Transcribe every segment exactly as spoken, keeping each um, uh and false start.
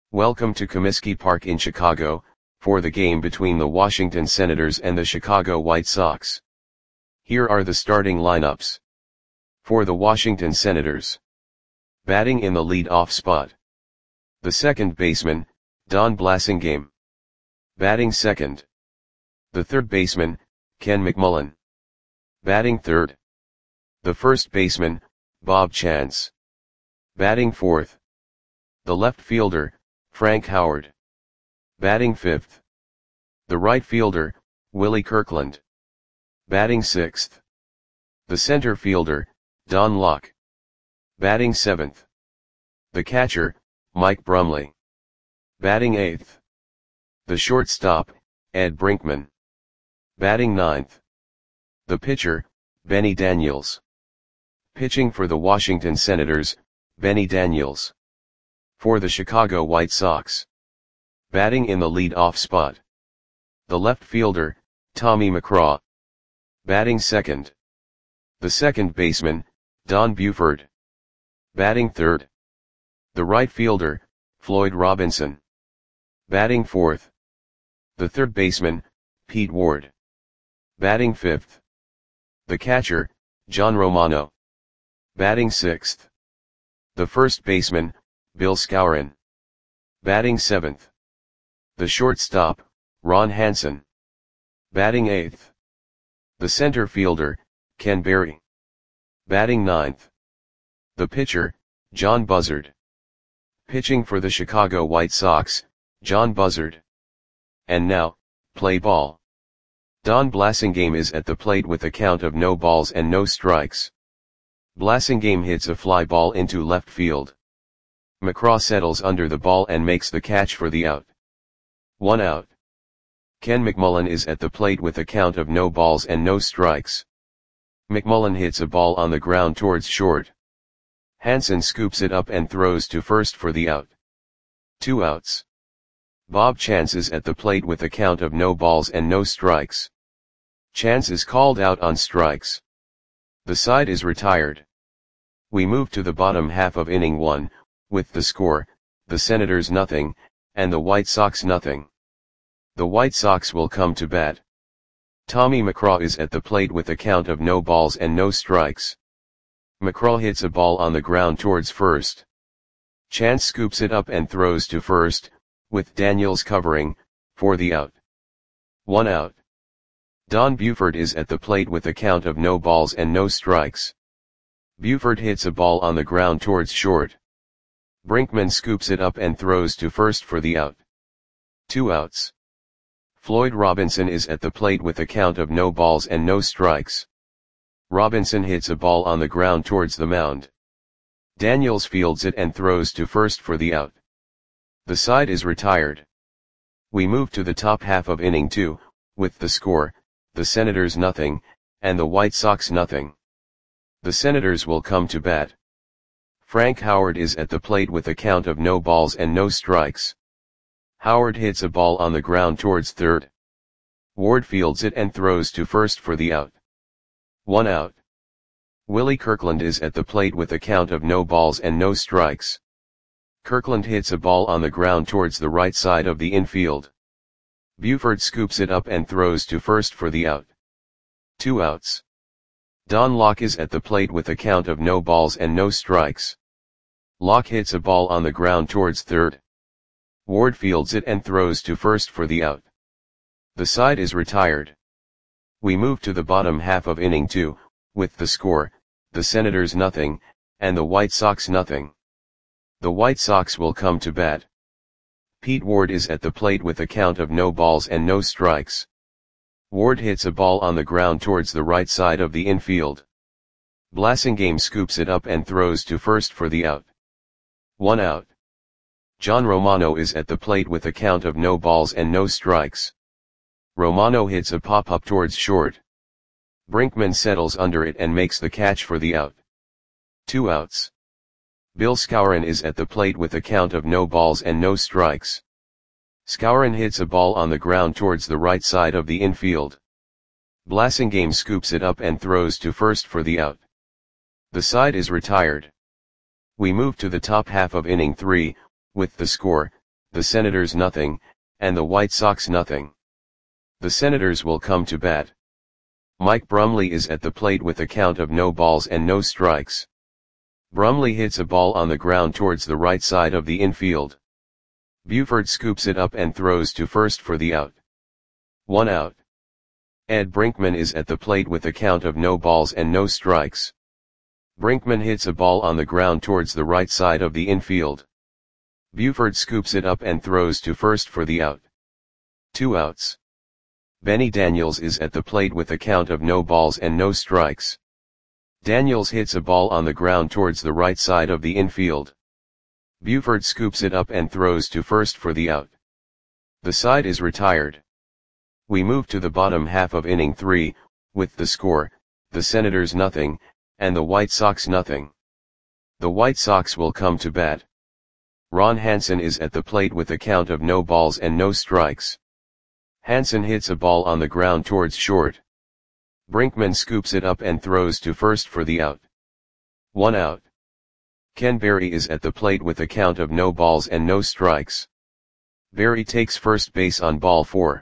Welcome to Comiskey Park in Chicago, for the game between the Washington Senators and the Chicago White Sox. Here are the starting lineups. For the Washington Senators. Batting in the lead-off spot. The second baseman, Don Blasingame. Batting second. The third baseman, Ken McMullen. Batting third. The first baseman, Bob Chance. Batting fourth. The left fielder, Frank Howard. Batting fifth. The right fielder, Willie Kirkland. Batting sixth. The center fielder, Don Locke. Batting seventh. The catcher, Mike Brumley. Batting eighth. The shortstop, Ed Brinkman. Batting ninth. The pitcher, Benny Daniels. Pitching for the Washington Senators, Benny Daniels. For the Chicago White Sox. Batting in the lead-off spot. The left fielder, Tommy McCraw. Batting second. The second baseman, Don Buford. Batting third. The right fielder, Floyd Robinson. Batting fourth. The third baseman, Pete Ward. Batting fifth. The catcher, John Romano. Batting sixth. The first baseman, Bill Skowron. Batting seventh. The shortstop, Ron Hansen. Batting eighth. The center fielder, Ken Berry. Batting ninth. The pitcher, John Buzzard. Pitching for the Chicago White Sox, John Buzzard. And now, play ball. Don Blasingame is at the plate with a count of no balls and no strikes. Blasingame hits a fly ball into left field. McCraw settles under the ball and makes the catch for the out. One out. Ken McMullen is at the plate with a count of no balls and no strikes. McMullen hits a ball on the ground towards short. Hansen scoops it up and throws to first for the out. Two outs. Bob Chance is at the plate with a count of no balls and no strikes. Chance is called out on strikes. The side is retired. We move to the bottom half of inning one, with the score, the Senators nothing, and the White Sox nothing. The White Sox will come to bat. Tommy McCraw is at the plate with a count of no balls and no strikes. McCraw hits a ball on the ground towards first. Chance scoops it up and throws to first, with Daniels covering, for the out. One out. Don Buford is at the plate with a count of no balls and no strikes. Buford hits a ball on the ground towards short. Brinkman scoops it up and throws to first for the out. Two outs. Floyd Robinson is at the plate with a count of no balls and no strikes. Robinson hits a ball on the ground towards the mound. Daniels fields it and throws to first for the out. The side is retired. We move to the top half of inning two, with the score, the Senators nothing, and the White Sox nothing. The Senators will come to bat. Frank Howard is at the plate with a count of no balls and no strikes. Howard hits a ball on the ground towards third. Ward fields it and throws to first for the out. One out. Willie Kirkland is at the plate with a count of no balls and no strikes. Kirkland hits a ball on the ground towards the right side of the infield. Buford scoops it up and throws to first for the out. Two outs. Don Locke is at the plate with a count of no balls and no strikes. Locke hits a ball on the ground towards third. Ward fields it and throws to first for the out. The side is retired. We move to the bottom half of inning two, with the score, the Senators nothing, and the White Sox nothing. The White Sox will come to bat. Pete Ward is at the plate with a count of no balls and no strikes. Ward hits a ball on the ground towards the right side of the infield. Blasingame scoops it up and throws to first for the out. One out. John Romano is at the plate with a count of no balls and no strikes. Romano hits a pop-up towards short. Brinkman settles under it and makes the catch for the out. Two outs. Bill Skowron is at the plate with a count of no balls and no strikes. Skowron hits a ball on the ground towards the right side of the infield. Blasingame scoops it up and throws to first for the out. The side is retired. We move to the top half of inning three, with the score, the Senators nothing, and the White Sox nothing. The Senators will come to bat. Mike Brumley is at the plate with a count of no balls and no strikes. Brumley hits a ball on the ground towards the right side of the infield. Buford scoops it up and throws to first for the out. One out. Ed Brinkman is at the plate with a count of no balls and no strikes. Brinkman hits a ball on the ground towards the right side of the infield. Buford scoops it up and throws to first for the out. Two outs. Benny Daniels is at the plate with a count of no balls and no strikes. Daniels hits a ball on the ground towards the right side of the infield. Buford scoops it up and throws to first for the out. The side is retired. We move to the bottom half of inning three, with the score, the Senators nothing, and the White Sox nothing. The White Sox will come to bat. Ron Hansen is at the plate with a count of no balls and no strikes. Hansen hits a ball on the ground towards short. Brinkman scoops it up and throws to first for the out. One out. Ken Berry is at the plate with a count of no balls and no strikes. Berry takes first base on ball four.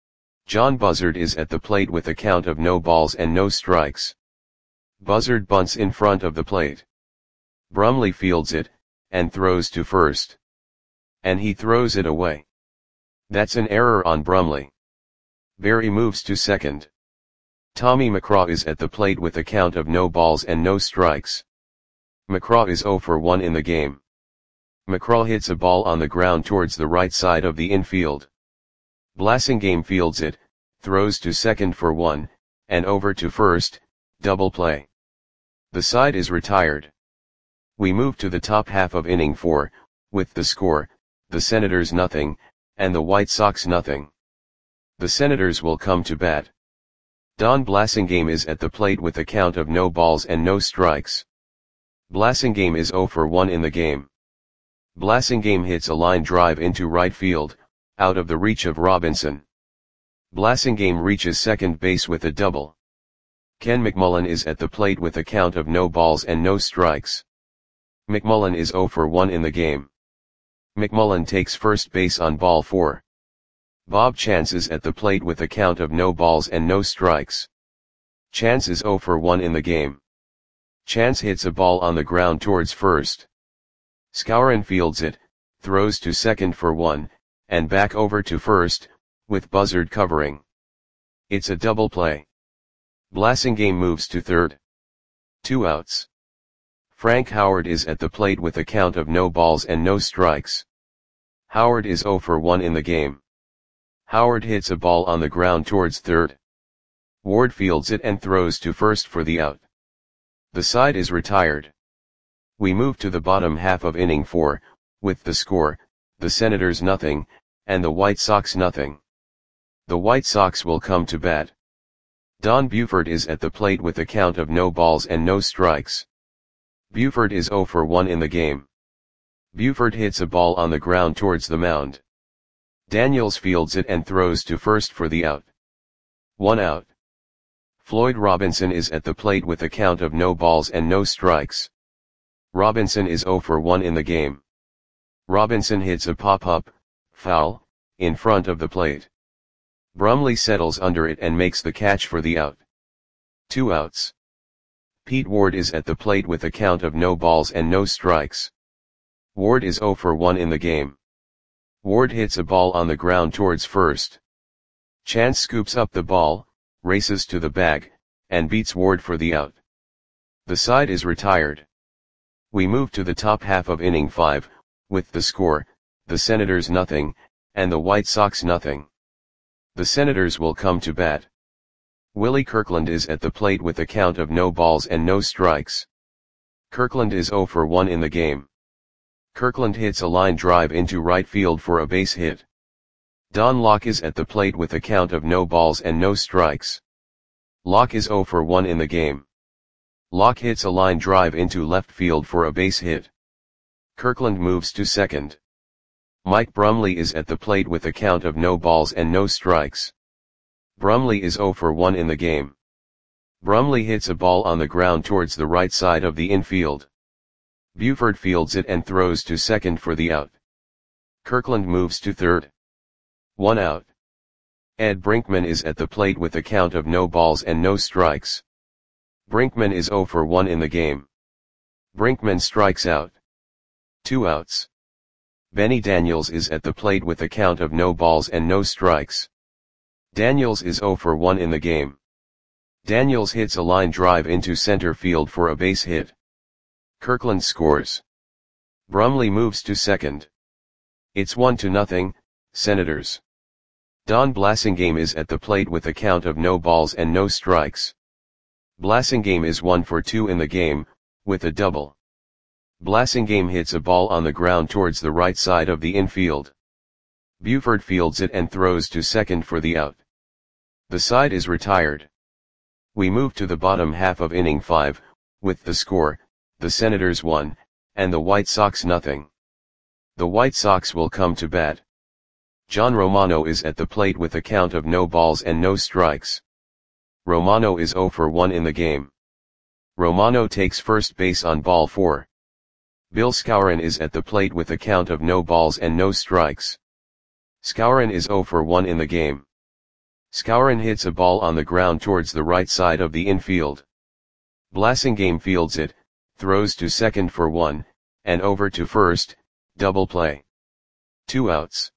John Buzzard is at the plate with a count of no balls and no strikes. Buzzard bunts in front of the plate. Brumley fields it, and throws to first. And he throws it away. That's an error on Brumley. Berry moves to second. Tommy McCraw is at the plate with a count of no balls and no strikes. McCraw is oh for one in the game. McCraw hits a ball on the ground towards the right side of the infield. Blasingame fields it, throws to second for one, and over to first, double play. The side is retired. We move to the top half of inning four, with the score, the Senators nothing, and the White Sox nothing. The Senators will come to bat. Don Blasingame is at the plate with a count of no balls and no strikes. Blasingame is oh for one in the game. Blasingame hits a line drive into right field, out of the reach of Robinson. Blasingame reaches second base with a double. Ken McMullen is at the plate with a count of no balls and no strikes. McMullen is oh for one in the game. McMullen takes first base on ball four. Bob Chance is at the plate with a count of no balls and no strikes. Chance is oh for one in the game. Chance hits a ball on the ground towards first. Skowron fields it, throws to second for one, and back over to first, with Buzzard covering. It's a double play. Blasingame moves to third. Two outs. Frank Howard is at the plate with a count of no balls and no strikes. Howard is oh for one in the game. Howard hits a ball on the ground towards third. Ward fields it and throws to first for the out. The side is retired. We move to the bottom half of inning four, with the score, the Senators nothing, and the White Sox nothing. The White Sox will come to bat. Don Buford is at the plate with a count of no balls and no strikes. Buford is oh for one in the game. Buford hits a ball on the ground towards the mound. Daniels fields it and throws to first for the out. One out. Floyd Robinson is at the plate with a count of no balls and no strikes. Robinson is oh for one in the game. Robinson hits a pop-up, foul, in front of the plate. Brumley settles under it and makes the catch for the out. Two outs. Pete Ward is at the plate with a count of no balls and no strikes. Ward is oh for one in the game. Ward hits a ball on the ground towards first. Chance scoops up the ball, races to the bag, and beats Ward for the out. The side is retired. We move to the top half of inning five, with the score, the Senators nothing, and the White Sox nothing. The Senators will come to bat. Willie Kirkland is at the plate with a count of no balls and no strikes. Kirkland is oh for one in the game. Kirkland hits a line drive into right field for a base hit. Don Locke is at the plate with a count of no balls and no strikes. Locke is oh for one in the game. Locke hits a line drive into left field for a base hit. Kirkland moves to second. Mike Brumley is at the plate with a count of no balls and no strikes. Brumley is oh for one in the game. Brumley hits a ball on the ground towards the right side of the infield. Buford fields it and throws to second for the out. Kirkland moves to third. One out. Ed Brinkman is at the plate with a count of no balls and no strikes. Brinkman is oh for one in the game. Brinkman strikes out. Two outs. Benny Daniels is at the plate with a count of no balls and no strikes. Daniels is oh for one in the game. Daniels hits a line drive into center field for a base hit. Kirkland scores. Brumley moves to second. It's one to nothing, Senators. Don Blasingame is at the plate with a count of no balls and no strikes. Blasingame is one for two in the game, with a double. Blasingame hits a ball on the ground towards the right side of the infield. Buford fields it and throws to second for the out. The side is retired. We move to the bottom half of inning five, with the score, the Senators one, and the White Sox nothing. The White Sox will come to bat. John Romano is at the plate with a count of no balls and no strikes. Romano is oh for one in the game. Romano takes first base on ball four. Bill Skowron is at the plate with a count of no balls and no strikes. Skowron is oh for one in the game. Skowron hits a ball on the ground towards the right side of the infield. Blasingame fields it, throws to second for one, and over to first, double play. Two outs.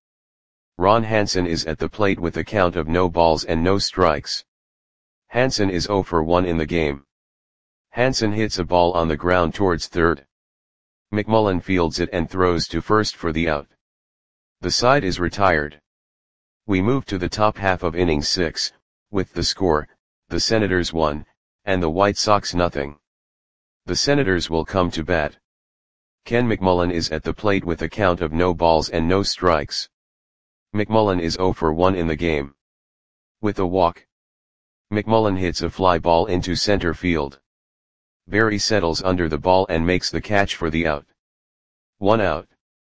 Ron Hansen is at the plate with a count of no balls and no strikes. Hansen is oh for one in the game. Hansen hits a ball on the ground towards third. McMullen fields it and throws to first for the out. The side is retired. We move to the top half of inning six, with the score, the Senators one, and the White Sox nothing. The Senators will come to bat. Ken McMullen is at the plate with a count of no balls and no strikes. McMullen is oh for one in the game. With a walk. McMullen hits a fly ball into center field. Berry settles under the ball and makes the catch for the out. One out.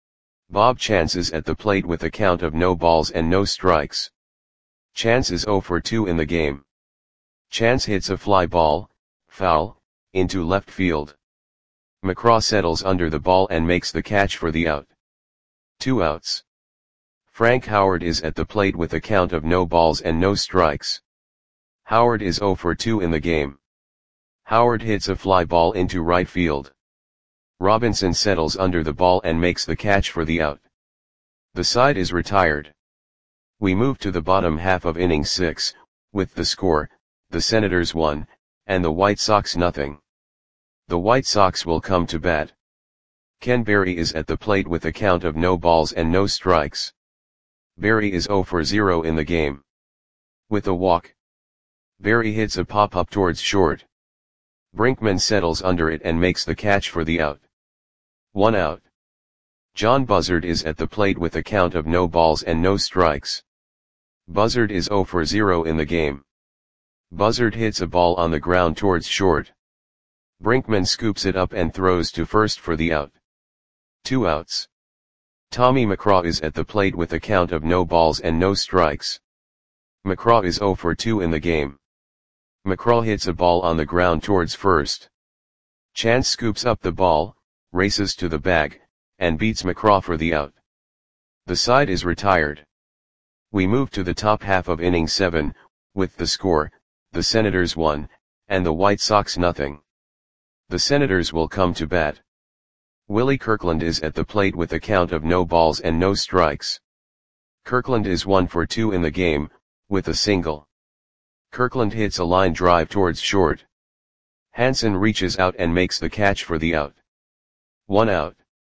Bob Chance is at the plate with a count of no balls and no strikes. Chance is oh for two in the game. Chance hits a fly ball, foul, into left field. McCraw settles under the ball and makes the catch for the out. Two outs. Frank Howard is at the plate with a count of no balls and no strikes. Howard is oh for two in the game. Howard hits a fly ball into right field. Robinson settles under the ball and makes the catch for the out. The side is retired. We move to the bottom half of inning six, with the score, the Senators one, and the White Sox nothing. The White Sox will come to bat. Ken Berry is at the plate with a count of no balls and no strikes. Berry is oh for zero in the game. With a walk. Berry hits a pop-up towards short. Brinkman settles under it and makes the catch for the out. One out. John Buzzard is at the plate with a count of no balls and no strikes. Buzzard is oh for zero in the game. Buzzard hits a ball on the ground towards short. Brinkman scoops it up and throws to first for the out. Two outs. Tommy McCraw is at the plate with a count of no balls and no strikes. McCraw is oh for two in the game. McCraw hits a ball on the ground towards first. Chance scoops up the ball, races to the bag, and beats McCraw for the out. The side is retired. We move to the top half of inning seven, with the score, the Senators one, and the White Sox nothing. The Senators will come to bat. Willie Kirkland is at the plate with a count of no balls and no strikes. Kirkland is one for two in the game, with a single. Kirkland hits a line drive towards short. Hansen reaches out and makes the catch for the out. One out.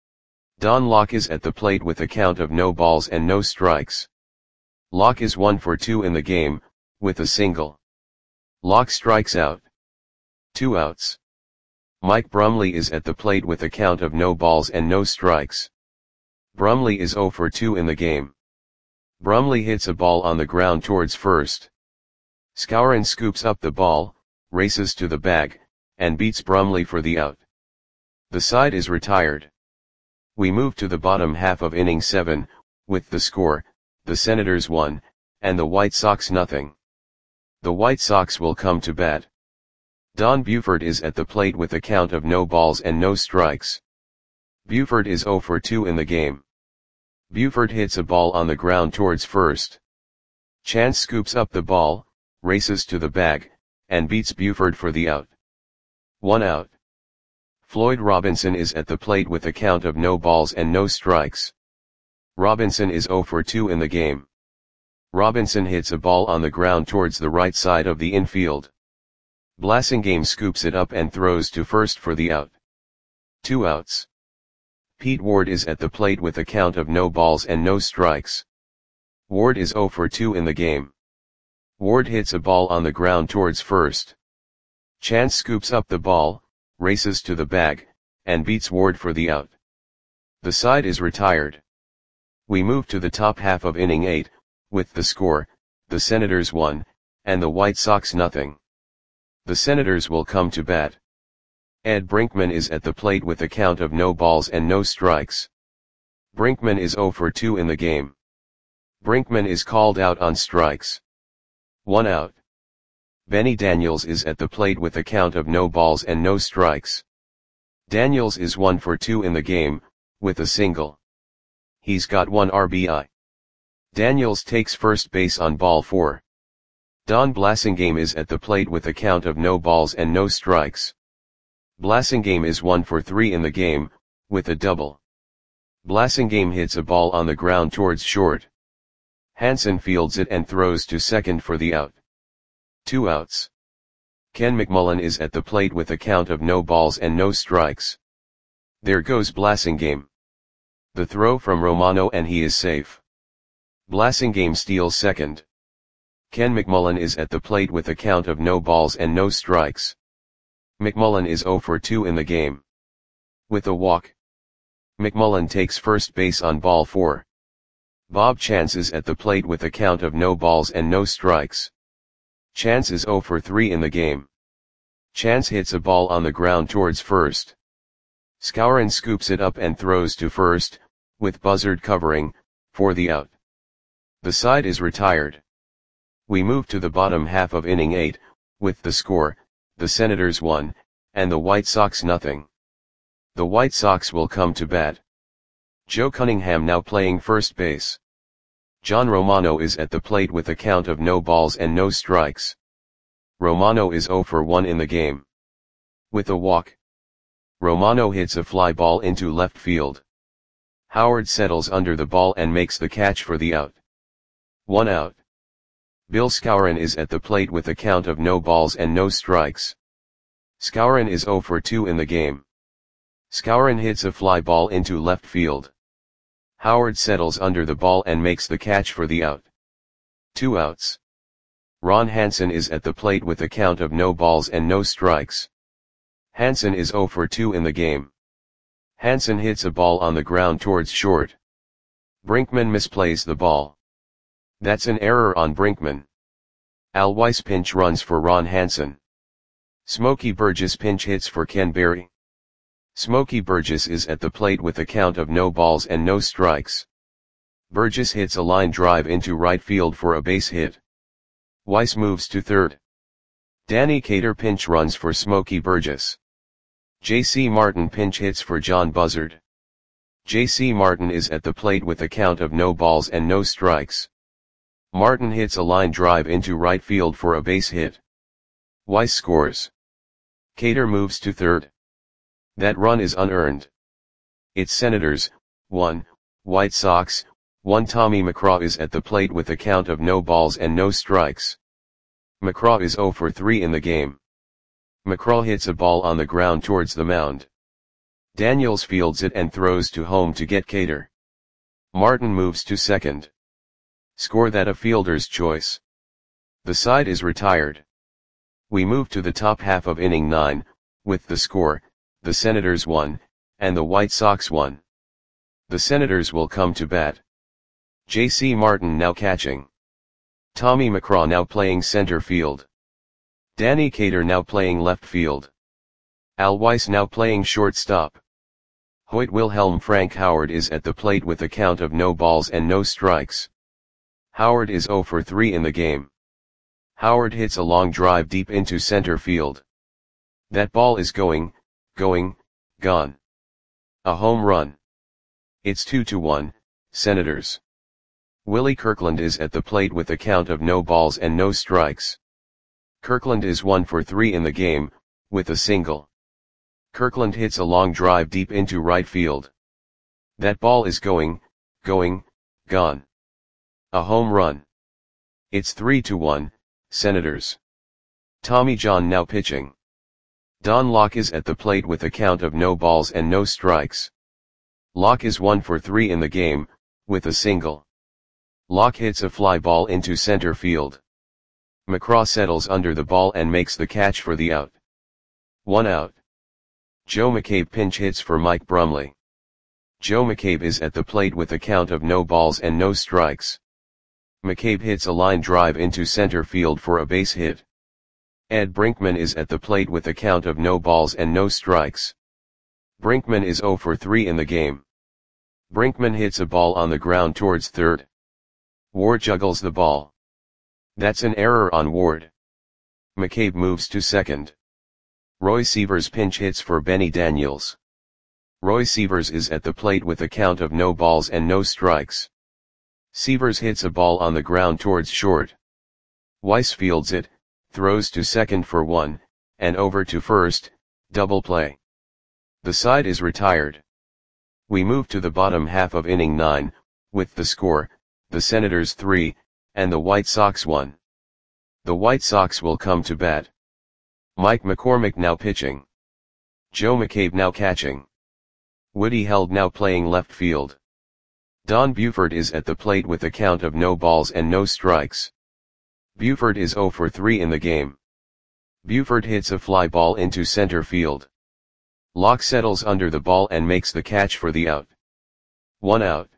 Don Locke is at the plate with a count of no balls and no strikes. Locke is one for two in the game, with a single. Locke strikes out. Two outs. Mike Brumley is at the plate with a count of no balls and no strikes. Brumley is oh for two in the game. Brumley hits a ball on the ground towards first. Skowron scoops up the ball, races to the bag, and beats Brumley for the out. The side is retired. We move to the bottom half of inning seven, with the score, the Senators one, and the White Sox nothing. The White Sox will come to bat. Don Buford is at the plate with a count of no balls and no strikes. Buford is oh for two in the game. Buford hits a ball on the ground towards first. Chance scoops up the ball, races to the bag, and beats Buford for the out. One out. Floyd Robinson is at the plate with a count of no balls and no strikes. Robinson is zero for two in the game. Robinson hits a ball on the ground towards the right side of the infield. Blasingame scoops it up and throws to first for the out. Two outs. Pete Ward is at the plate with a count of no balls and no strikes. Ward is zero for two in the game. Ward hits a ball on the ground towards first. Chance scoops up the ball, races to the bag, and beats Ward for the out. The side is retired. We move to the top half of inning eight, with the score, the Senators one, and the White Sox nothing. The Senators will come to bat. Ed Brinkman is at the plate with a count of no balls and no strikes. Brinkman is zero for two in the game. Brinkman is called out on strikes. One out. Benny Daniels is at the plate with a count of no balls and no strikes. Daniels is one for two in the game, with a single. He's got one R B I. Daniels takes first base on ball four. Don Blasingame is at the plate with a count of no balls and no strikes. Blasingame is one for three in the game, with a double. Blasingame hits a ball on the ground towards short. Hansen fields it and throws to second for the out. Two outs. Ken McMullen is at the plate with a count of no balls and no strikes. There goes Blasingame. The throw from Romano and he is safe. Blasingame steals second. Ken McMullen is at the plate with a count of no balls and no strikes. McMullen is zero for two in the game. With a walk. McMullen takes first base on ball four. Bob Chance is at the plate with a count of no balls and no strikes. Chance is zero for three in the game. Chance hits a ball on the ground towards first. Skowron scoops it up and throws to first, with Buzzard covering, for the out. The side is retired. We move to the bottom half of inning eight, with the score, the Senators one, and the White Sox nothing. The White Sox will come to bat. Joe Cunningham now playing first base. John Romano is at the plate with a count of no balls and no strikes. Romano is zero for one in the game. With a walk. Romano hits a fly ball into left field. Howard settles under the ball and makes the catch for the out. One out. Bill Skowron is at the plate with a count of no balls and no strikes. Skowron is zero for two in the game. Skowron hits a fly ball into left field. Howard settles under the ball and makes the catch for the out. Two outs. Ron Hansen is at the plate with a count of no balls and no strikes. Hansen is zero for two in the game. Hansen hits a ball on the ground towards short. Brinkman misplays the ball. That's an error on Brinkman. Al Weiss pinch runs for Ron Hansen. Smokey Burgess pinch hits for Ken Berry. Smokey Burgess is at the plate with a count of no balls and no strikes. Burgess hits a line drive into right field for a base hit. Weiss moves to third. Danny Cater pinch runs for Smokey Burgess. J C Martin pinch hits for John Buzzard. J C Martin is at the plate with a count of no balls and no strikes. Martin hits a line drive into right field for a base hit. Weiss scores. Cater moves to third. That run is unearned. It's Senators, one, White Sox, one. Tommy McCraw is at the plate with a count of no balls and no strikes. McCraw is zero for three in the game. McCraw hits a ball on the ground towards the mound. Daniels fields it and throws to home to get Cater. Martin moves to second. Score that a fielder's choice. The side is retired. We move to the top half of inning nine, with the score, the Senators one, and the White Sox one. The Senators will come to bat. J C Martin now catching. Tommy McCraw now playing center field. Danny Cater now playing left field. Al Weiss now playing shortstop. Hoyt Wilhelm Frank Howard is at the plate with a count of no balls and no strikes. Howard is zero for three in the game. Howard hits a long drive deep into center field. That ball is going, going, gone. A home run. It's two to one, Senators. Willie Kirkland is at the plate with a count of no balls and no strikes. Kirkland is one for three in the game, with a single. Kirkland hits a long drive deep into right field. That ball is going, going, gone. A home run. It's three to one, Senators. Tommy John now pitching. Don Locke is at the plate with a count of no balls and no strikes. Locke is one for three in the game, with a single. Locke hits a fly ball into center field. McCraw settles under the ball and makes the catch for the out. One out. Joe McCabe pinch hits for Mike Brumley. Joe McCabe is at the plate with a count of no balls and no strikes. McCabe hits a line drive into center field for a base hit. Ed Brinkman is at the plate with a count of no balls and no strikes. Brinkman is zero for three in the game. Brinkman hits a ball on the ground towards third. Ward juggles the ball. That's an error on Ward. McCabe moves to second. Roy Sievers pinch hits for Benny Daniels. Roy Sievers is at the plate with a count of no balls and no strikes. Sievers hits a ball on the ground towards short. Weiss fields it, throws to second for one, and over to first, double play. The side is retired. We move to the bottom half of inning nine, with the score, the Senators three, and the White Sox one. The White Sox will come to bat. Mike McCormick now pitching. Joe McCabe now catching. Woody Held now playing left field. Don Buford is at the plate with a count of no balls and no strikes. Buford is zero for three in the game. Buford hits a fly ball into center field. Locke settles under the ball and makes the catch for the out. One out.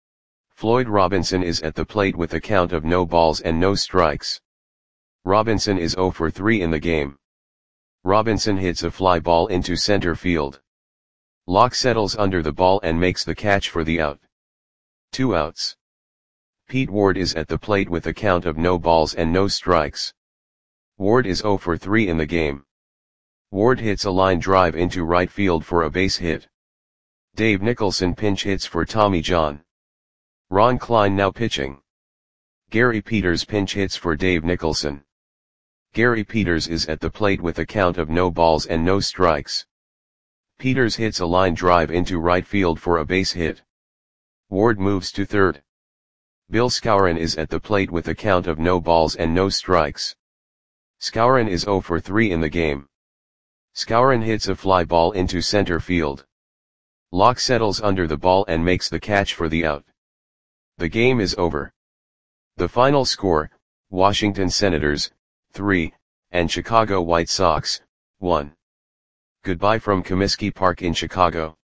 Floyd Robinson is at the plate with a count of no balls and no strikes. Robinson is zero for three in the game. Robinson hits a fly ball into center field. Locke settles under the ball and makes the catch for the out. Two outs. Pete Ward is at the plate with a count of no balls and no strikes. Ward is zero for three in the game. Ward hits a line drive into right field for a base hit. Dave Nicholson pinch hits for Tommy John. Ron Klein now pitching. Gary Peters pinch hits for Dave Nicholson. Gary Peters is at the plate with a count of no balls and no strikes. Peters hits a line drive into right field for a base hit. Ward moves to third. Bill Skowron is at the plate with a count of no balls and no strikes. Skowron is zero for three in the game. Skowron hits a fly ball into center field. Locke settles under the ball and makes the catch for the out. The game is over. The final score, Washington Senators, three, and Chicago White Sox, one. Goodbye from Comiskey Park in Chicago.